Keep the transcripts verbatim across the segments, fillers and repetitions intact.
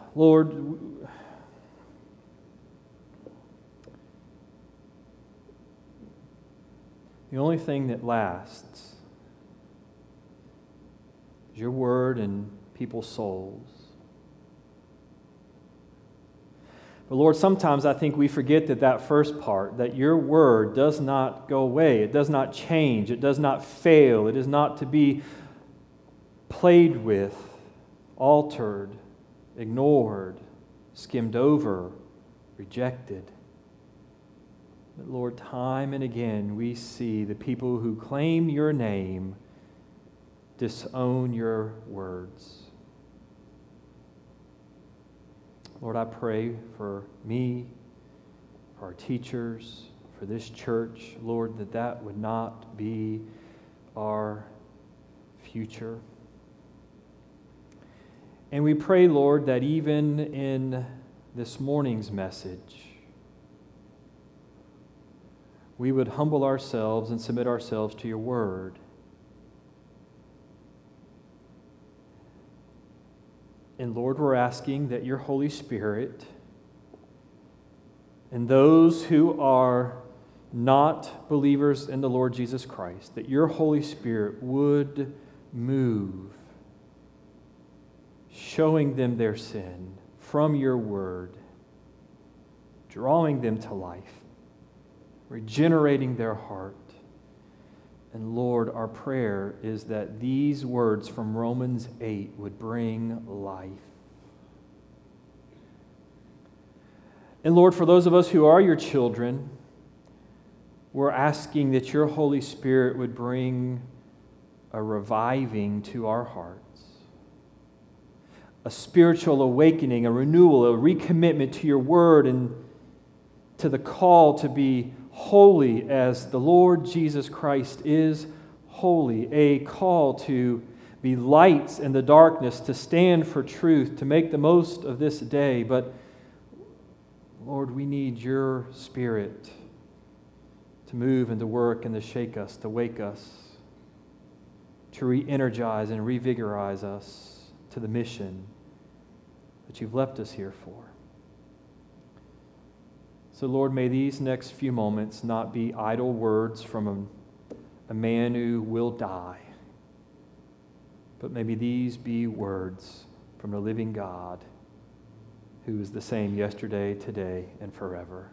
Lord, the only thing that lasts is your word and people's souls. But Lord, sometimes I think we forget that that first part, that your word does not go away. It does not change. It does not fail. It is not to be played with, altered, ignored, skimmed over, rejected. But Lord, time and again we see the people who claim your name disown your words. Lord, I pray for me, for our teachers, for this church, Lord, that that would not be our future. And we pray, Lord, that even in this morning's message, we would humble ourselves and submit ourselves to your word. And Lord, we're asking that your Holy Spirit and those who are not believers in the Lord Jesus Christ, that your Holy Spirit would move, showing them their sin from your word, drawing them to life, regenerating their heart. And Lord, our prayer is that these words from Romans eight would bring life. And Lord, for those of us who are your children, we're asking that your Holy Spirit would bring a reviving to our hearts, a spiritual awakening, a renewal, a recommitment to your word and to the call to be holy as the Lord Jesus Christ is holy, a call to be lights in the darkness, to stand for truth, to make the most of this day. But Lord, we need your Spirit to move and to work and to shake us, to wake us, to re-energize and revigorize us to the mission that you've left us here for. So, Lord, may these next few moments not be idle words from a, a man who will die, but maybe these be words from the living God who is the same yesterday, today, and forever.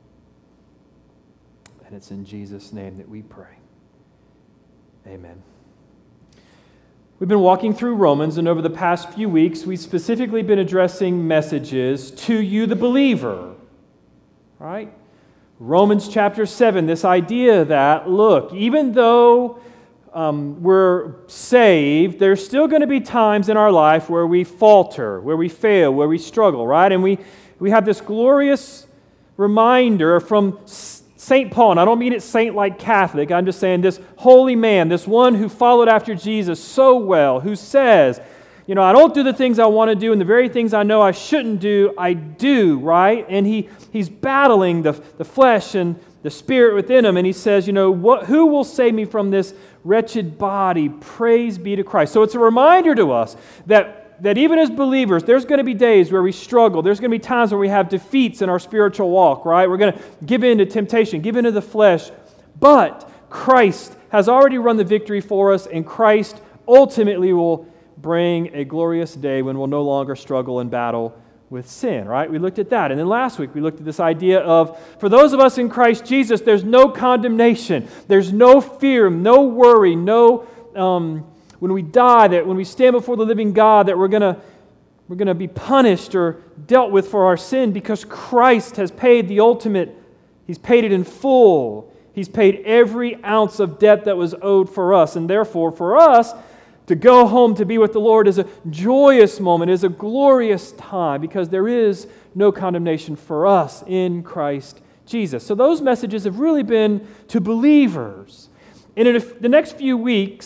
And it's in Jesus' name that we pray. Amen. We've been walking through Romans, and over the past few weeks, we've specifically been addressing messages to you, the believer. Right? Romans chapter seven, this idea that, look, even though um, we're saved, there's still going to be times in our life where we falter, where we fail, where we struggle, right? And we, we have this glorious reminder from Saint Paul, and I don't mean it saint like Catholic, I'm just saying this holy man, this one who followed after Jesus so well, who says, you know, I don't do the things I want to do, and the very things I know I shouldn't do, I do, right? And he he's battling the, the flesh and the spirit within him, and he says, you know, what? Who will save me from this wretched body? Praise be to Christ. So it's a reminder to us that, that even as believers, there's going to be days where we struggle. There's going to be times where we have defeats in our spiritual walk, right? We're going to give in to temptation, give in to the flesh. But Christ has already run the victory for us, and Christ ultimately will bring a glorious day when we'll no longer struggle and battle with sin, right? We looked at that. And then last week we looked at this idea of, for those of us in Christ Jesus, there's no condemnation. There's no fear, no worry, no, um, when we die, that when we stand before the living God, that we're going to we're going to be punished or dealt with for our sin because Christ has paid the ultimate. He's paid it in full. He's paid every ounce of debt that was owed for us. And therefore, for us, to go home to be with the Lord is a joyous moment, is a glorious time, because there is no condemnation for us in Christ Jesus. So those messages have really been to believers. And in the next few weeks,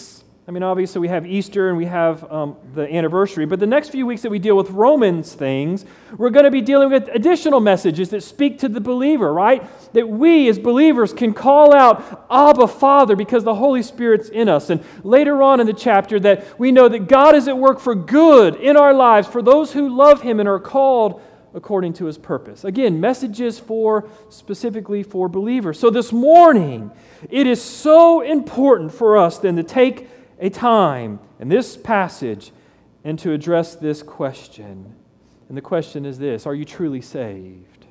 I mean, obviously we have Easter and we have um, the anniversary, but the next few weeks that we deal with Romans things, we're going to be dealing with additional messages that speak to the believer, right? That we as believers can call out, Abba, Father, because the Holy Spirit's in us. And later on in the chapter that we know that God is at work for good in our lives for those who love Him and are called according to His purpose. Again, messages for specifically for believers. So this morning, it is so important for us then to take a time in this passage and to address this question. And the question is this: are you truly saved?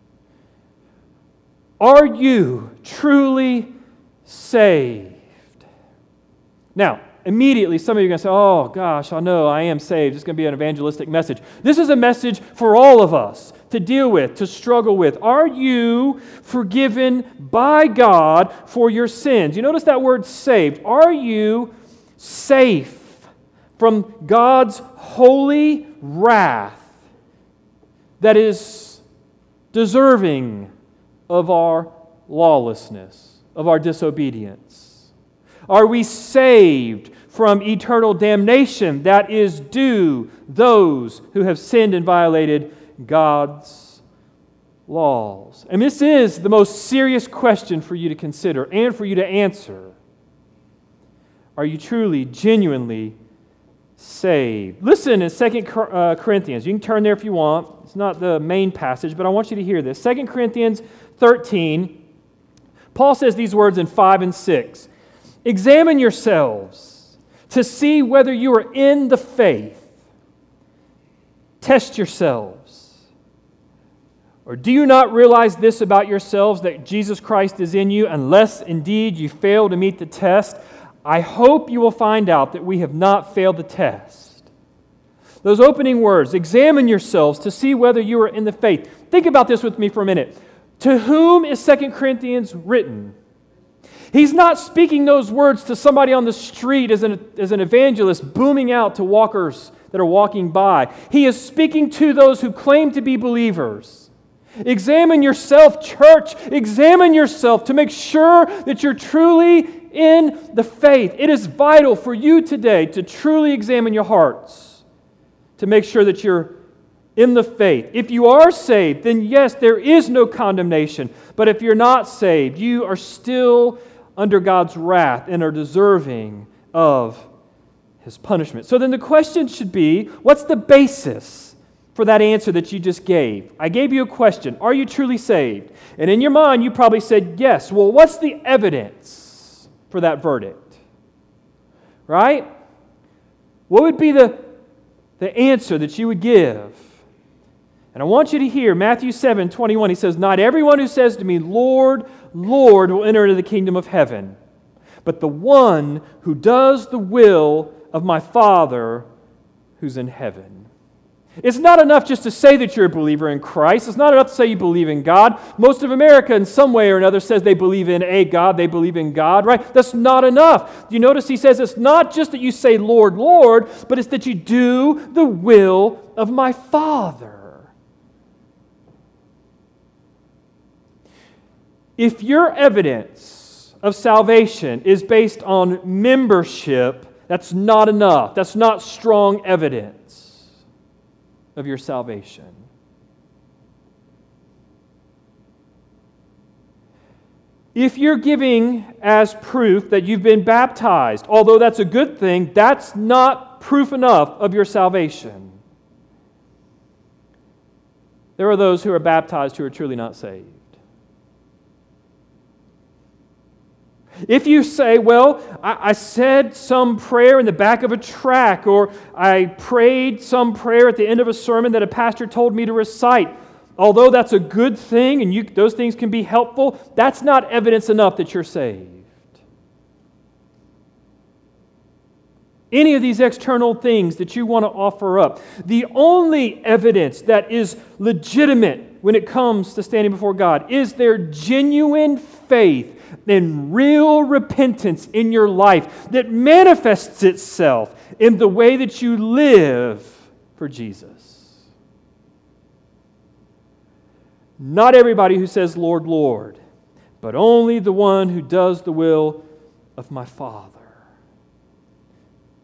Are you truly saved? Now, immediately some of you are going to say, oh gosh, I know I am saved. It's going to be an evangelistic message. This is a message for all of us to deal with, to struggle with. Are you forgiven by God for your sins? You notice that word saved. Are you safe from God's holy wrath that is deserving of our lawlessness, of our disobedience? Are we saved from eternal damnation that is due those who have sinned and violated God's laws? And this is the most serious question for you to consider and for you to answer. Are you truly, genuinely saved? Listen in Second Corinthians. You can turn there if you want. It's not the main passage, but I want you to hear this. Second Corinthians thirteen, Paul says these words in five and six. Examine yourselves to see whether you are in the faith. Test yourselves. Or do you not realize this about yourselves, that Jesus Christ is in you, unless indeed you fail to meet the test? I hope you will find out that we have not failed the test. Those opening words, examine yourselves to see whether you are in the faith. Think about this with me for a minute. To whom is Second Corinthians written? He's not speaking those words to somebody on the street as an, as an evangelist booming out to walkers that are walking by. He is speaking to those who claim to be believers. Examine yourself, church. Examine yourself to make sure that you're truly in the faith. It is vital for you today to truly examine your hearts, to make sure that you're in the faith. If you are saved, then yes, there is no condemnation. But if you're not saved, you are still under God's wrath and are deserving of His punishment. So then the question should be, what's the basis for that answer that you just gave? I gave you a question. Are you truly saved? And in your mind, you probably said yes. Well, what's the evidence for that verdict? Right? What would be the, the answer that you would give? And I want you to hear Matthew seven twenty-one. He says, not everyone who says to me, Lord, Lord, will enter into the kingdom of heaven, but the one who does the will of my Father who's in heaven. It's not enough just to say that you're a believer in Christ. It's not enough to say you believe in God. Most of America in some way or another says they believe in a God, they believe in God, right? That's not enough. You notice he says it's not just that you say, Lord, Lord, but it's that you do the will of my Father. If your evidence of salvation is based on membership, that's not enough. That's not strong evidence of your salvation. If you're giving as proof that you've been baptized, although that's a good thing, that's not proof enough of your salvation. There are those who are baptized who are truly not saved. If you say, well, I, I said some prayer in the back of a tract, or I prayed some prayer at the end of a sermon that a pastor told me to recite, although that's a good thing and you, those things can be helpful, that's not evidence enough that you're saved. Any of these external things that you want to offer up, the only evidence that is legitimate when it comes to standing before God is their genuine faith and real repentance in your life that manifests itself in the way that you live for Jesus. Not everybody who says, Lord, Lord, but only the one who does the will of my Father.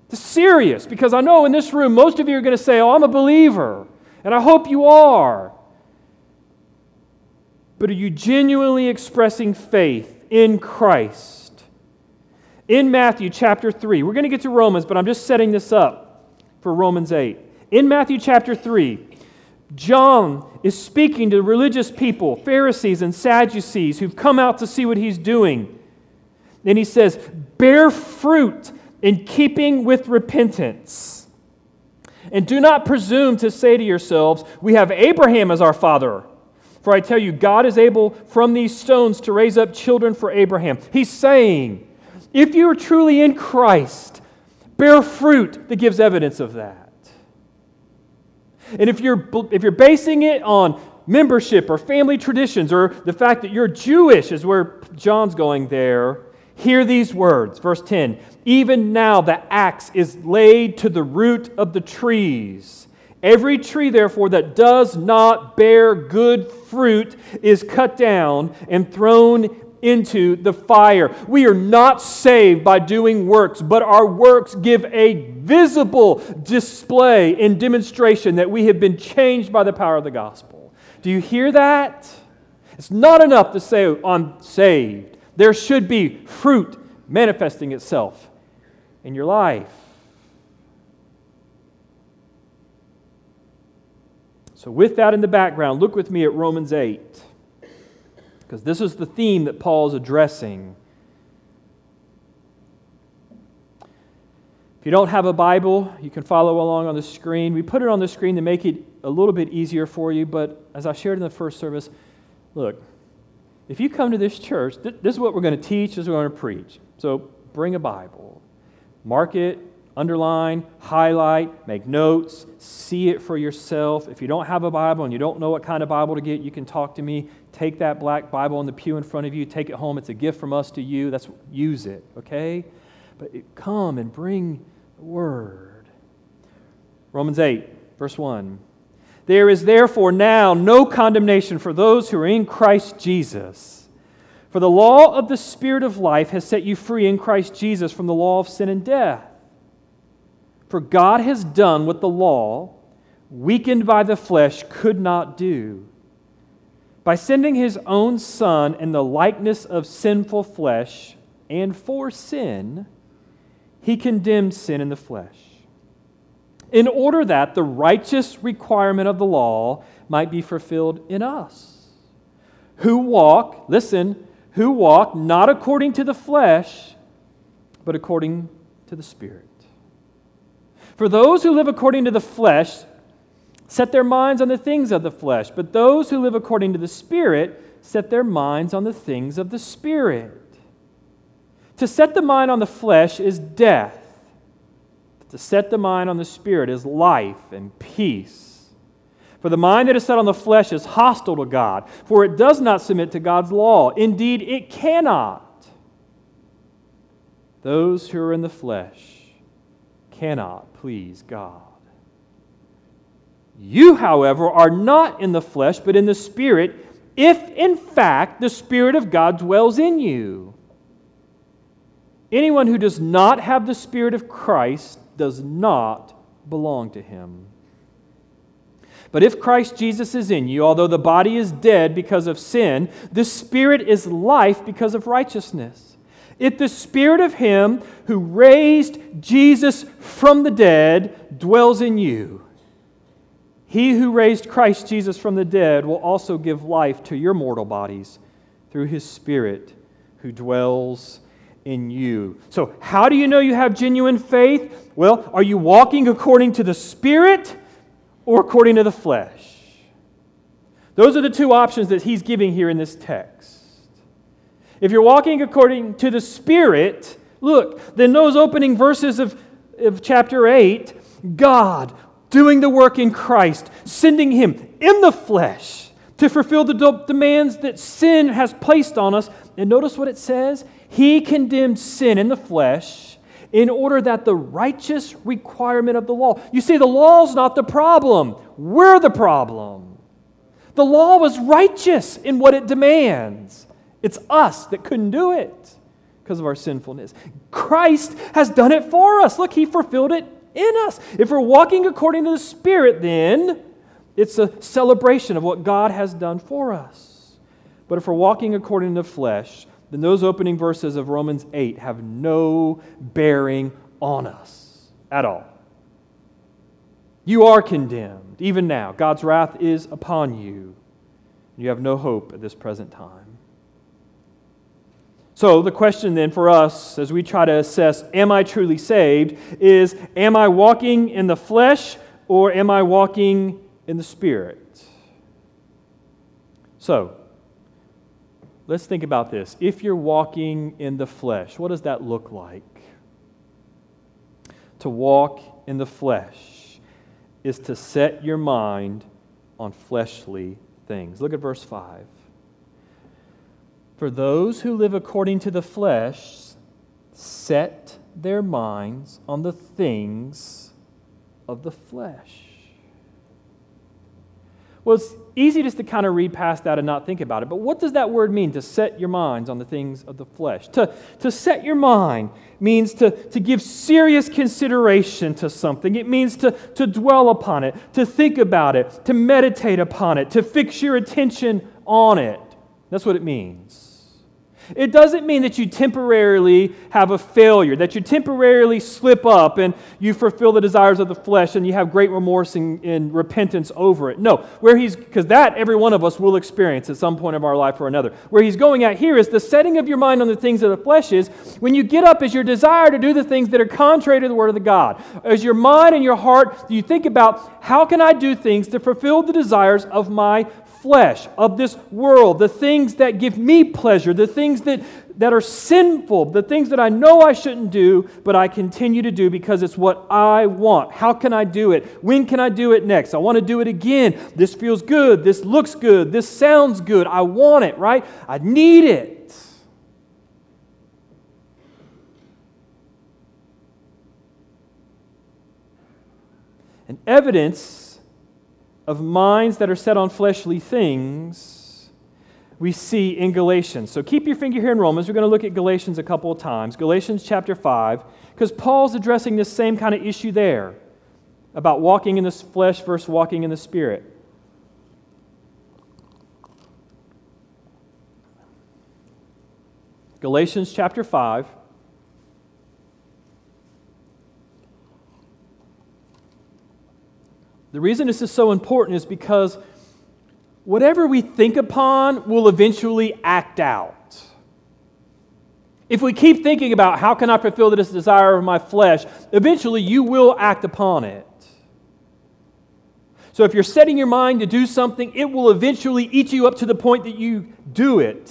It's serious, because I know in this room most of you are going to say, oh, I'm a believer, and I hope you are. But are you genuinely expressing faith in Christ? In Matthew chapter three, we're going to get to Romans, but I'm just setting this up for Romans eight. In Matthew chapter three, John is speaking to religious people, Pharisees and Sadducees, who've come out to see what he's doing. And he says, bear fruit in keeping with repentance. And do not presume to say to yourselves, we have Abraham as our father. For I tell you, God is able from these stones to raise up children for Abraham. He's saying, if you are truly in Christ, bear fruit that gives evidence of that. And if you're if you're basing it on membership or family traditions or the fact that you're Jewish is where John's going there, hear these words. Verse ten, even now the axe is laid to the root of the trees. Every tree, therefore, that does not bear good fruit is cut down and thrown into the fire. We are not saved by doing works, but our works give a visible display and demonstration that we have been changed by the power of the gospel. Do you hear that? It's not enough to say, I'm saved. There should be fruit manifesting itself in your life. So with that in the background, look with me at Romans eight. Because this is the theme that Paul is addressing. If you don't have a Bible, you can follow along on the screen. We put it on the screen to make it a little bit easier for you, but as I shared in the first service, look, if you come to this church, th- this is what we're going to teach, this is what we're going to preach. So bring a Bible. Mark it, underline, highlight, make notes, see it for yourself. If you don't have a Bible and you don't know what kind of Bible to get, you can talk to me. Take that black Bible in the pew in front of you. Take it home. It's a gift from us to you. That's use it, okay? But it, come and bring the Word. Romans eight, verse one. There is therefore now no condemnation for those who are in Christ Jesus. For the law of the Spirit of life has set you free in Christ Jesus from the law of sin and death. For God has done what the law, weakened by the flesh, could not do. By sending His own Son in the likeness of sinful flesh, and for sin, He condemned sin in the flesh, in order that the righteous requirement of the law might be fulfilled in us, who walk, listen, who walk not according to the flesh, but according to the Spirit. For those who live according to the flesh set their minds on the things of the flesh, but those who live according to the Spirit set their minds on the things of the Spirit. To set the mind on the flesh is death. To set the mind on the Spirit is life and peace. For the mind that is set on the flesh is hostile to God, for it does not submit to God's law. Indeed, it cannot. Those who are in the flesh cannot please God. You, however, are not in the flesh, but in the Spirit, if in fact the Spirit of God dwells in you. Anyone who does not have the Spirit of Christ does not belong to Him. But if Christ Jesus is in you, although the body is dead because of sin, the Spirit is life because of righteousness. If the Spirit of Him who raised Jesus from the dead dwells in you, He who raised Christ Jesus from the dead will also give life to your mortal bodies through His Spirit who dwells in you. So how do you know you have genuine faith? Well, are you walking according to the Spirit or according to the flesh? Those are the two options that he's giving here in this text. If you're walking according to the Spirit, look, then those opening verses of, of chapter eight, God doing the work in Christ, sending Him in the flesh to fulfill the demands that sin has placed on us. And notice what it says. He condemned sin in the flesh in order that the righteous requirement of the law. You see, the law's not the problem. We're the problem. The law was righteous in what it demands. It's us that couldn't do it because of our sinfulness. Christ has done it for us. Look, He fulfilled it in us. If we're walking according to the Spirit, then it's a celebration of what God has done for us. But if we're walking according to the flesh, then those opening verses of Romans eight have no bearing on us at all. You are condemned, even now. God's wrath is upon you. You have no hope at this present time. So the question then for us, as we try to assess, am I truly saved, is, am I walking in the flesh or am I walking in the Spirit? So, let's think about this. If you're walking in the flesh, what does that look like? To walk in the flesh is to set your mind on fleshly things. Look at verse five. For those who live according to the flesh set their minds on the things of the flesh. Well, it's easy just to kind of read past that and not think about it. But what does that word mean, to set your minds on the things of the flesh? To, to set your mind means to, to give serious consideration to something. It means to, to dwell upon it, to think about it, to meditate upon it, to fix your attention on it. That's what it means. It doesn't mean that you temporarily have a failure, that you temporarily slip up and you fulfill the desires of the flesh and you have great remorse and, and repentance over it. No, where he's, because that every one of us will experience at some point of our life or another. Where he's going at here is the setting of your mind on the things of the flesh is when you get up is your desire to do the things that are contrary to the Word of the God. As your mind and your heart, you think about how can I do things to fulfill the desires of my flesh, of this world, the things that give me pleasure, the things that, that are sinful, the things that I know I shouldn't do, but I continue to do because it's what I want. How can I do it? When can I do it next? I want to do it again. This feels good. This looks good. This sounds good. I want it, right? I need it. And evidence of minds that are set on fleshly things, we see in Galatians. So keep your finger here in Romans. We're going to look at Galatians a couple of times. Galatians chapter five, because Paul's addressing this same kind of issue there about walking in the flesh versus walking in the Spirit. Galatians chapter five. The reason this is so important is because whatever we think upon will eventually act out. If we keep thinking about how can I fulfill this desire of my flesh, eventually you will act upon it. So if you're setting your mind to do something, it will eventually eat you up to the point that you do it.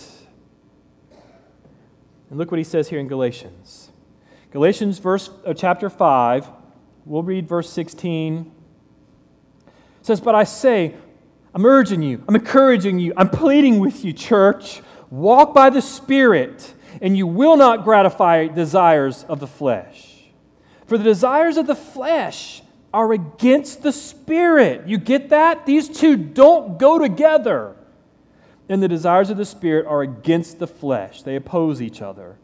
And look what he says here in Galatians. Galatians verse, uh, chapter five, we'll read verse sixteen. It says, but I say, I'm urging you, I'm encouraging you, I'm pleading with you, church, walk by the Spirit, and you will not gratify desires of the flesh. For the desires of the flesh are against the Spirit. You get that? These two don't go together. And the desires of the Spirit are against the flesh. They oppose each other.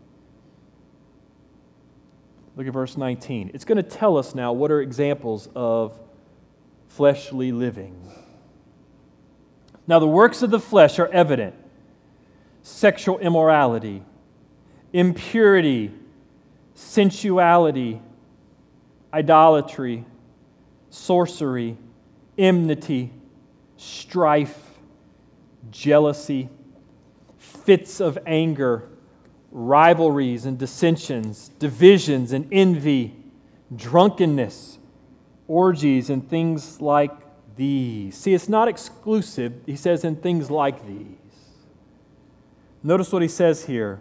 Look at verse nineteen. It's going to tell us now what are examples of fleshly living. Now, the works of the flesh are evident. Sexual immorality, impurity, sensuality, idolatry, sorcery, enmity, strife, jealousy, fits of anger, rivalries and dissensions, divisions and envy, drunkenness, orgies and things like these. See, it's not exclusive. He says, and things like these. Notice what he says here.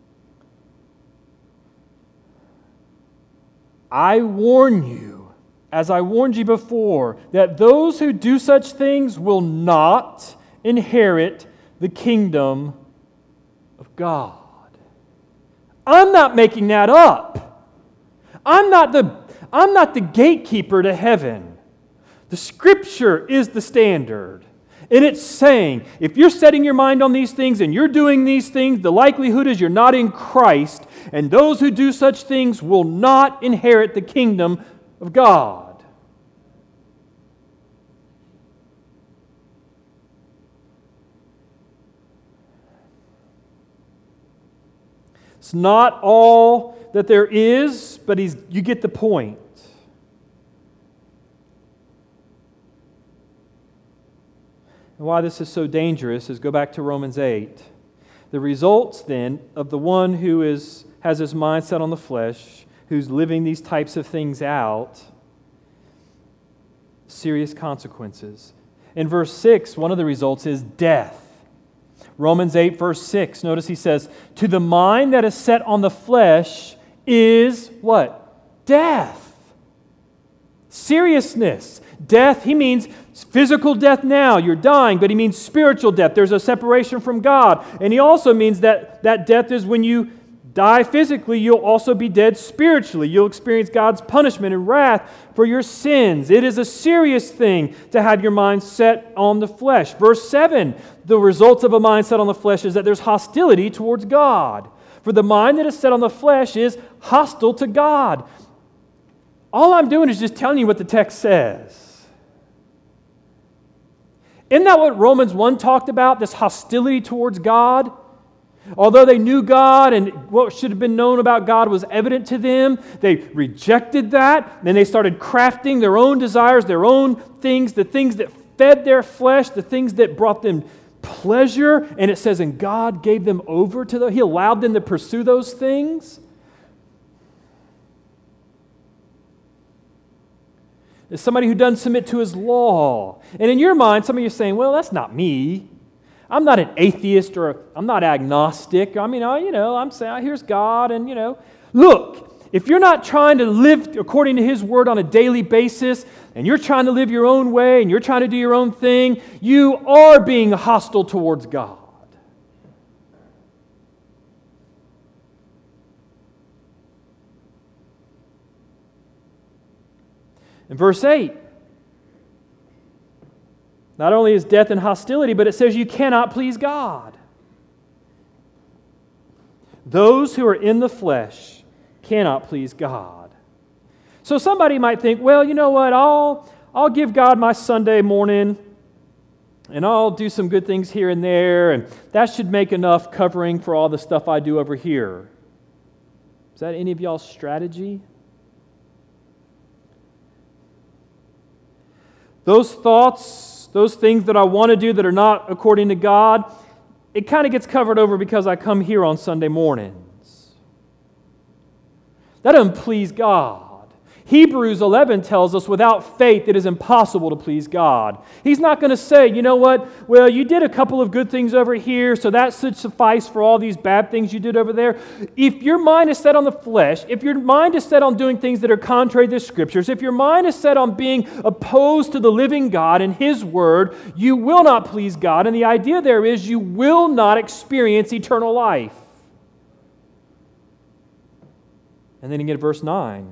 I warn you, as I warned you before, that those who do such things will not inherit the kingdom of God. I'm not making that up. I'm not the, I'm not the gatekeeper to heaven. The Scripture is the standard. And it's saying, if you're setting your mind on these things and you're doing these things, the likelihood is you're not in Christ, and those who do such things will not inherit the kingdom of God. It's not all that there is, but he's, you get the point. And why this is so dangerous is go back to Romans eight. The results then of the one who is has his mind set on the flesh, who's living these types of things out, serious consequences. In verse six, one of the results is death. Romans eight, verse six, notice he says, to the mind that is set on the flesh is what? Death. Seriousness. Death, he means physical death now, you're dying, but he means spiritual death. There's a separation from God. And he also means that that death is when you die physically, you'll also be dead spiritually. You'll experience God's punishment and wrath for your sins. It is a serious thing to have your mind set on the flesh. Verse seven, the results of a mind set on the flesh is that there's hostility towards God. For the mind that is set on the flesh is hostile to God. All I'm doing is just telling you what the text says. Isn't that what Romans one talked about, this hostility towards God? Although they knew God and what should have been known about God was evident to them, they rejected that, and they started crafting their own desires, their own things, the things that fed their flesh, the things that brought them pleasure, and it says, and God gave them over to them. He allowed them to pursue those things. As somebody who doesn't submit to His law. And in your mind, some of you are saying, well, that's not me. I'm not an atheist or I'm not agnostic. I mean, I, you know, I'm saying, here's God and, you know. Look, if you're not trying to live according to His Word on a daily basis and you're trying to live your own way and you're trying to do your own thing, you are being hostile towards God. In verse eight, not only is death and hostility, but it says you cannot please God. Those who are in the flesh cannot please God. So somebody might think, well, you know what, I'll, I'll give God my Sunday morning and I'll do some good things here and there, and that should make enough covering for all the stuff I do over here. Is that any of y'all's strategy? Those thoughts, those things that I want to do that are not according to God, it kind of gets covered over because I come here on Sunday mornings. That doesn't please God. Hebrews eleven tells us without faith it is impossible to please God. He's not going to say, you know what, well, you did a couple of good things over here, so that should suffice for all these bad things you did over there. If your mind is set on the flesh, if your mind is set on doing things that are contrary to the Scriptures, if your mind is set on being opposed to the living God and His Word, you will not please God. And the idea there is you will not experience eternal life. And then you get to verse nine.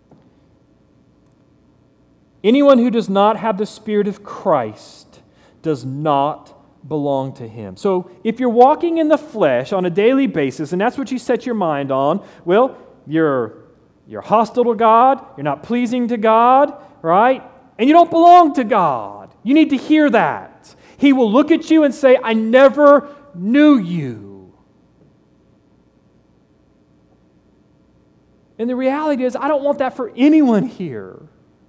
Anyone who does not have the Spirit of Christ does not belong to Him. So if you're walking in the flesh on a daily basis, and that's what you set your mind on, well, you're, you're hostile to God, you're not pleasing to God, right? And you don't belong to God. You need to hear that. He will look at you and say, I never knew you. And the reality is, I don't want that for anyone here.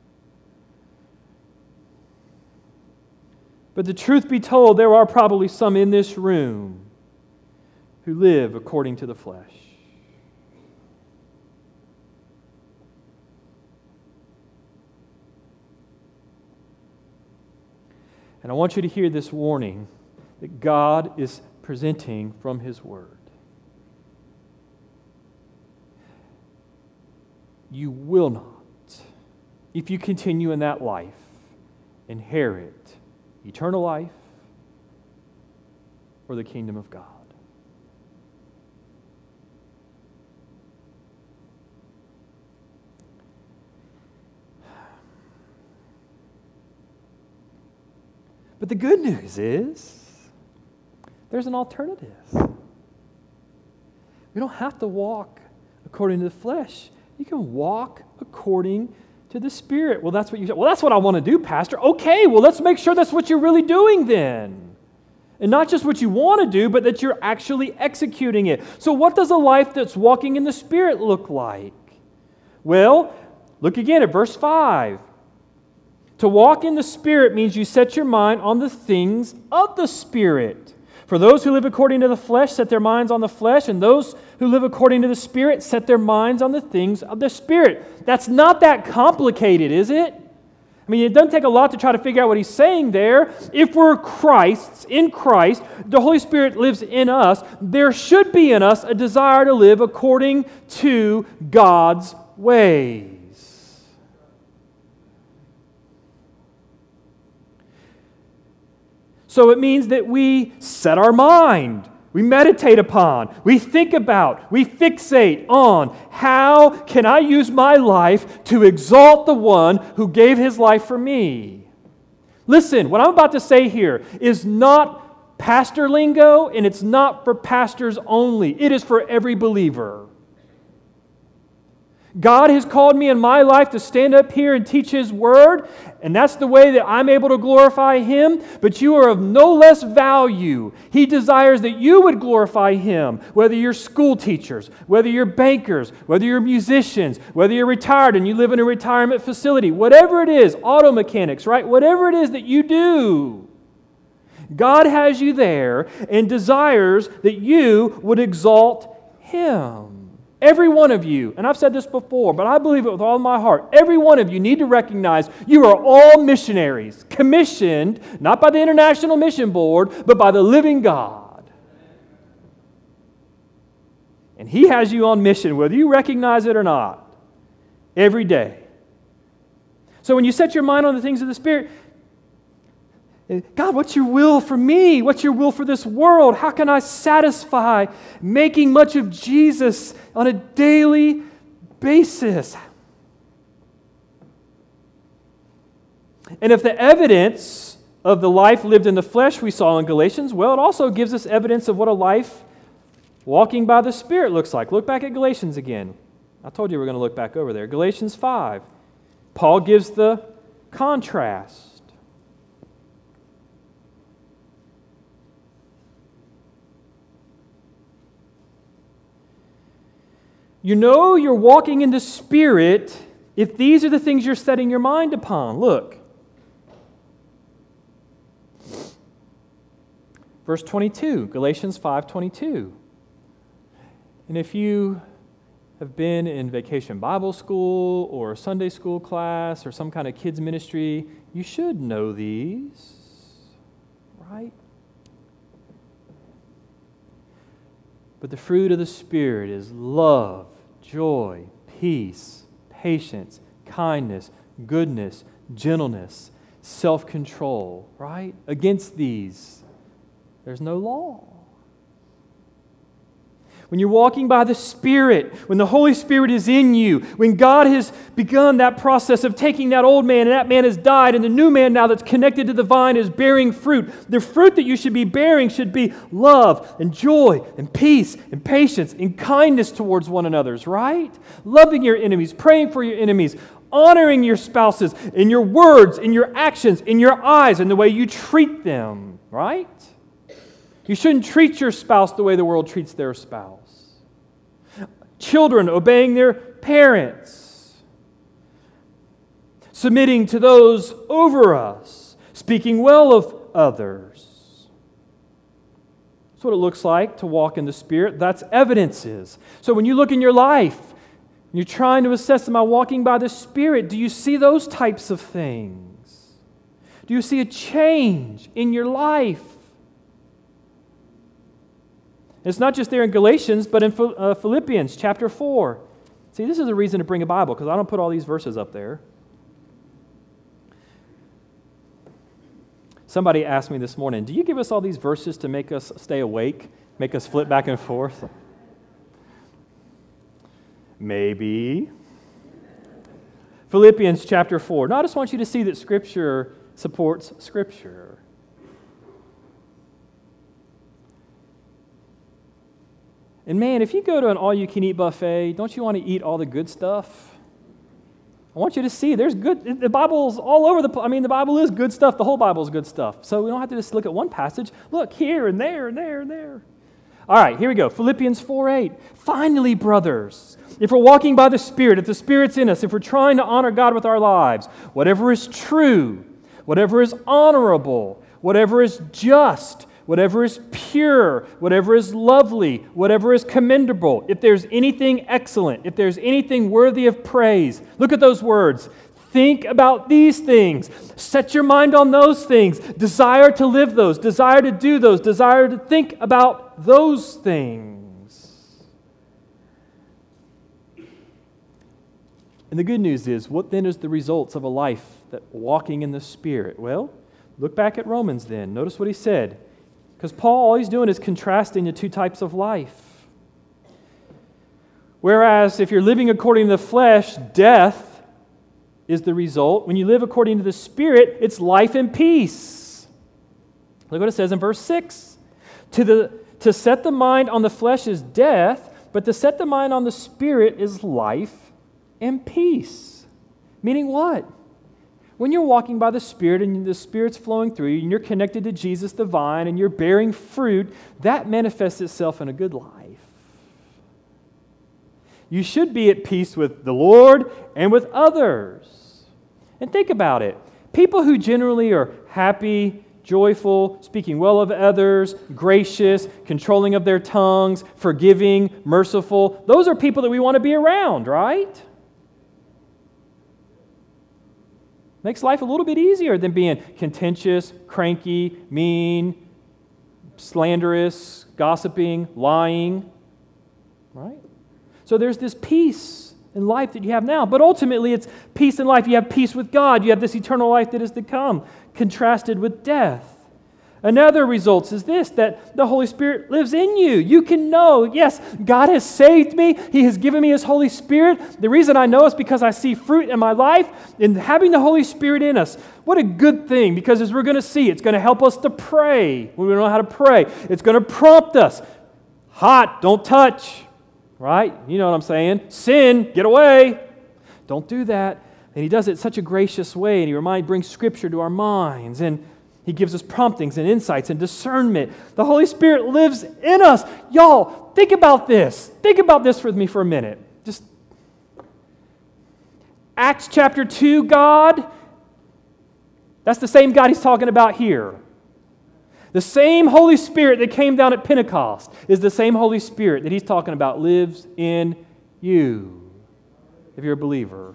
But the truth be told, there are probably some in this room who live according to the flesh. And I want you to hear this warning that God is presenting from His Word. You will not, if you continue in that life, inherit eternal life or the kingdom of God. But the good news is there's an alternative. We don't have to walk according to the flesh. You can walk according to the Spirit. Well, that's what you said. Well, that's what I want to do, Pastor. Okay, well, let's make sure that's what you're really doing then. And not just what you want to do, but that you're actually executing it. So what does a life that's walking in the Spirit look like? Well, look again at verse five. To walk in the Spirit means you set your mind on the things of the Spirit. For those who live according to the flesh set their minds on the flesh, and those who live according to the Spirit set their minds on the things of the Spirit. That's not that complicated, is it? I mean, it doesn't take a lot to try to figure out what he's saying there. If we're Christ's, in Christ, the Holy Spirit lives in us, there should be in us a desire to live according to God's ways. So it means that we set our mind, we meditate upon, we think about, we fixate on how can I use my life to exalt the one who gave his life for me. Listen, what I'm about to say here is not pastor lingo, and it's not for pastors only. It is for every believer. God has called me in my life to stand up here and teach His Word, and that's the way that I'm able to glorify Him, but you are of no less value. He desires that you would glorify Him, whether you're school teachers, whether you're bankers, whether you're musicians, whether you're retired and you live in a retirement facility, whatever it is, auto mechanics, right? Whatever it is that you do, God has you there and desires that you would exalt Him. Every one of you, and I've said this before, but I believe it with all my heart, every one of you need to recognize you are all missionaries, commissioned, not by the International Mission Board, but by the living God. And He has you on mission, whether you recognize it or not, every day. So when you set your mind on the things of the Spirit, God, what's your will for me? What's your will for this world? How can I satisfy making much of Jesus on a daily basis? And if the evidence of the life lived in the flesh we saw in Galatians, well, it also gives us evidence of what a life walking by the Spirit looks like. Look back at Galatians again. I told you we we're going to look back over there. Galatians five. Paul gives the contrast. You know you're walking in the Spirit if these are the things you're setting your mind upon. Look. Verse twenty-two, Galatians five twenty-two. And if you have been in vacation Bible school or Sunday school class or some kind of kids ministry, you should know these, right? But the fruit of the Spirit is love, joy, peace, patience, kindness, goodness, gentleness, self-control, right? Against these, there's no law. When you're walking by the Spirit, when the Holy Spirit is in you, when God has begun that process of taking that old man and that man has died and the new man now that's connected to the vine is bearing fruit, the fruit that you should be bearing should be love and joy and peace and patience and kindness towards one another, right? Loving your enemies, praying for your enemies, honoring your spouses in your words, in your actions, in your eyes, in the way you treat them, right? You shouldn't treat your spouse the way the world treats their spouse. Children obeying their parents. Submitting to those over us. Speaking well of others. That's what it looks like to walk in the Spirit. That's evidences. So when you look in your life, and you're trying to assess, am I walking by the Spirit? Do you see those types of things? Do you see a change in your life? It's not just there in Galatians, but in Philippians chapter four. See, this is a reason to bring a Bible, because I don't put all these verses up there. Somebody asked me this morning, do you give us all these verses to make us stay awake, make us flip back and forth? Maybe. Philippians chapter four. Now, I just want you to see that Scripture supports Scripture. And man, if you go to an all-you-can-eat buffet, don't you want to eat all the good stuff? I want you to see there's good, the Bible's all over the, I mean, the Bible is good stuff. The whole Bible is good stuff. So we don't have to just look at one passage. Look here and there and there and there. All right, here we go. Philippians four eight. Finally, brothers, if we're walking by the Spirit, if the Spirit's in us, if we're trying to honor God with our lives, whatever is true, whatever is honorable, whatever is just, whatever is pure, whatever is lovely, whatever is commendable, if there's anything excellent, if there's anything worthy of praise, look at those words. Think about these things. Set your mind on those things. Desire to live those. Desire to do those. Desire to think about those things. And the good news is, what then is the results of a life that walking in the Spirit? Well, look back at Romans then. Notice what he said. Because Paul, all he's doing is contrasting the two types of life. Whereas if you're living according to the flesh, death is the result. When you live according to the Spirit, it's life and peace. Look what it says in verse six. To, the, to set the mind on the flesh is death, but to set the mind on the Spirit is life and peace. Meaning what? When you're walking by the Spirit and the Spirit's flowing through you and you're connected to Jesus the vine and you're bearing fruit, that manifests itself in a good life. You should be at peace with the Lord and with others. And think about it. People who generally are happy, joyful, speaking well of others, gracious, controlling of their tongues, forgiving, merciful, those are people that we want to be around, right? Makes life a little bit easier than being contentious, cranky, mean, slanderous, gossiping, lying, right? So there's this peace in life that you have now, but ultimately it's peace in life. You have peace with God. You have this eternal life that is to come, contrasted with death. Another result is this, that the Holy Spirit lives in you. You can know, yes, God has saved me. He has given me His Holy Spirit. The reason I know is because I see fruit in my life, and having the Holy Spirit in us. What a good thing, because as we're going to see, it's going to help us to pray when we don't know how to pray. It's going to prompt us. Hot, don't touch. Right? You know what I'm saying? Sin, get away. Don't do that. And He does it in such a gracious way, and He remind, brings Scripture to our minds, and He gives us promptings and insights and discernment. The Holy Spirit lives in us. Y'all, think about this. Think about this with me for a minute. Just Acts chapter two, God, that's the same God He's talking about here. The same Holy Spirit that came down at Pentecost is the same Holy Spirit that He's talking about lives in you, if you're a believer.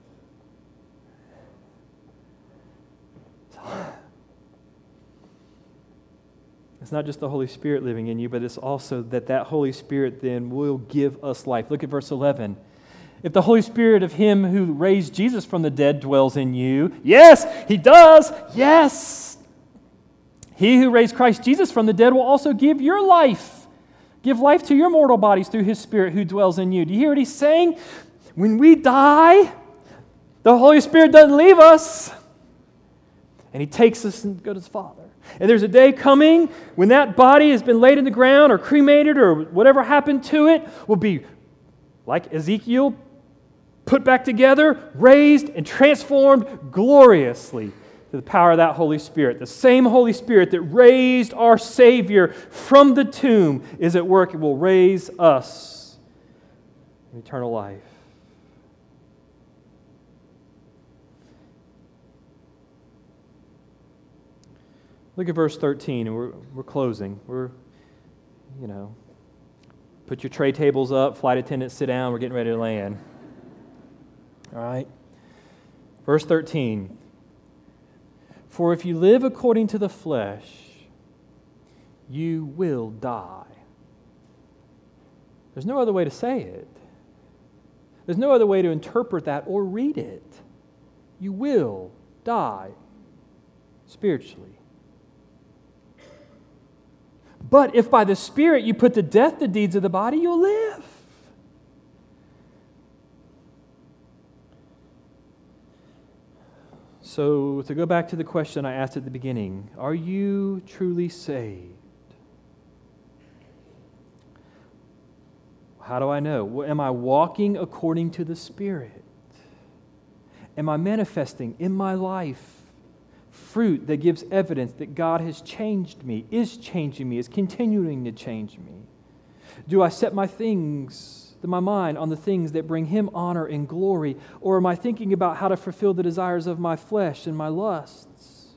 It's not just the Holy Spirit living in you, but it's also that that Holy Spirit then will give us life. Look at verse eleven. If the Holy Spirit of Him who raised Jesus from the dead dwells in you, yes, He does, yes. He who raised Christ Jesus from the dead will also give your life, give life to your mortal bodies through His Spirit who dwells in you. Do you hear what He's saying? When we die, the Holy Spirit doesn't leave us, and He takes us and goes to His Father. And there's a day coming when that body has been laid in the ground or cremated or whatever happened to it will be, like Ezekiel, put back together, raised, and transformed gloriously to the power of that Holy Spirit. The same Holy Spirit that raised our Savior from the tomb is at work. It will raise us in eternal life. Look at verse thirteen, and we're, we're closing. We're, you know, put your tray tables up, flight attendants sit down, we're getting ready to land. All right? Verse thirteen. For if you live according to the flesh, you will die. There's no other way to say it. There's no other way to interpret that or read it. You will die spiritually. But if by the Spirit you put to death the deeds of the body, you'll live. So, to go back to the question I asked at the beginning, are you truly saved? How do I know? Well, am I walking according to the Spirit? Am I manifesting in my life fruit that gives evidence that God has changed me, is changing me, is continuing to change me? Do I set my things, my mind on the things that bring Him honor and glory? Or am I thinking about how to fulfill the desires of my flesh and my lusts?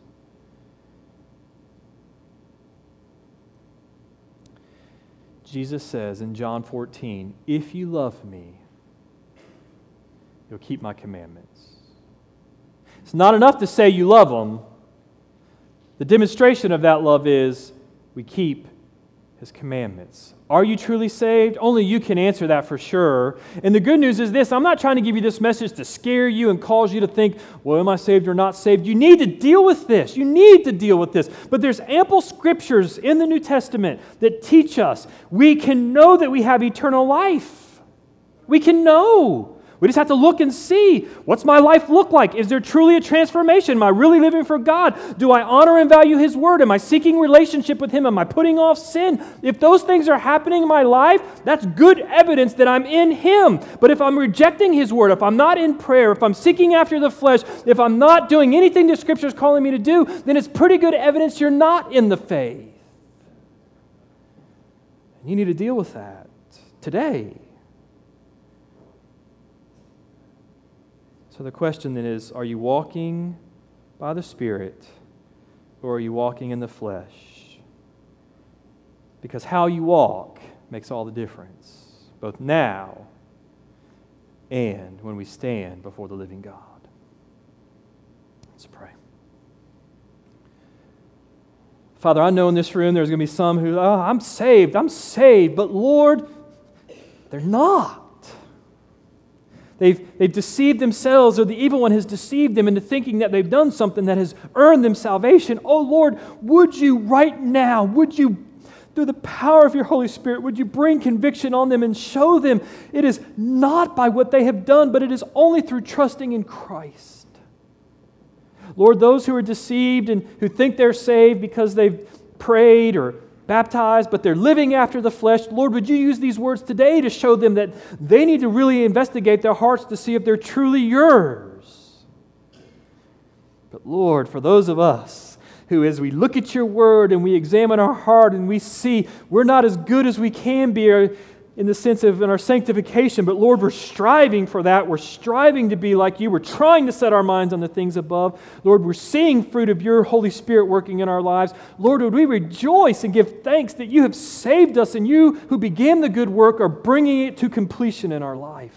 Jesus says in John fourteen, if you love me, you'll keep my commandments. It's not enough to say you love Him. The demonstration of that love is we keep His commandments. Are you truly saved? Only you can answer that for sure. And the good news is this: I'm not trying to give you this message to scare you and cause you to think, well, am I saved or not saved? You need to deal with this. You need to deal with this. But there's ample scriptures in the New Testament that teach us we can know that we have eternal life. We can know. We just have to look and see, what's my life look like? Is there truly a transformation? Am I really living for God? Do I honor and value His Word? Am I seeking relationship with Him? Am I putting off sin? If those things are happening in my life, that's good evidence that I'm in Him. But if I'm rejecting His Word, if I'm not in prayer, if I'm seeking after the flesh, if I'm not doing anything the Scripture is calling me to do, then it's pretty good evidence you're not in the faith. And you need to deal with that today. So the question then is, are you walking by the Spirit or are you walking in the flesh? Because how you walk makes all the difference, both now and when we stand before the living God. Let's pray. Father, I know in this room there's going to be some who, oh, I'm saved, I'm saved, but Lord, they're not. They've, they've deceived themselves, or the evil one has deceived them into thinking that they've done something that has earned them salvation. Oh Lord, would you right now, would you, through the power of your Holy Spirit, would you bring conviction on them and show them it is not by what they have done, but it is only through trusting in Christ. Lord, those who are deceived and who think they're saved because they've prayed or baptized, but they're living after the flesh, Lord, would you use these words today to show them that they need to really investigate their hearts to see if they're truly yours. But Lord, for those of us who, as we look at your word and we examine our heart and we see we're not as good as we can be, or in the sense of in our sanctification, but Lord, we're striving for that. We're striving to be like you. We're trying to set our minds on the things above. Lord, we're seeing fruit of your Holy Spirit working in our lives. Lord, would we rejoice and give thanks that you have saved us and you who began the good work are bringing it to completion in our life.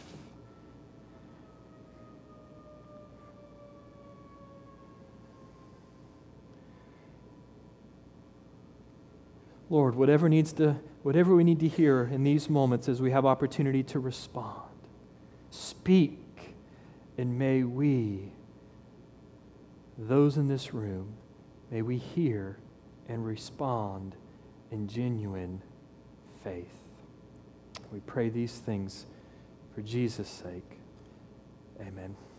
Lord, whatever needs to Whatever we need to hear in these moments as we have opportunity to respond, speak, and may we, those in this room, may we hear and respond in genuine faith. We pray these things for Jesus' sake. Amen.